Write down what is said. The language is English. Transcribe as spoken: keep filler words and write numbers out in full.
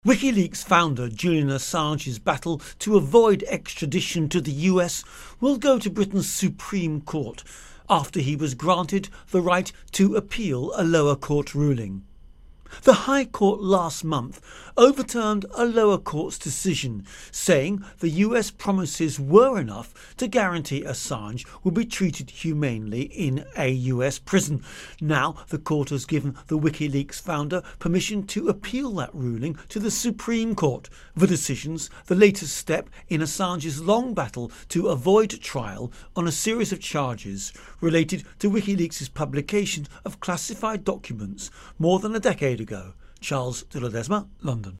WikiLeaks founder Julian Assange's battle to avoid extradition to the U S will go to Britain's Supreme Court after he was granted the right to appeal a lower court ruling. The High Court last month overturned a lower court's decision, saying the U S promises were enough to guarantee Assange will be treated humanely in a U S prison. Now the court has given the WikiLeaks founder permission to appeal that ruling to the Supreme Court. The decision's the latest step in Assange's long battle to avoid trial on a series of charges related to WikiLeaks' publication of classified documents more than a decade ago. Charles de Ledesma, London.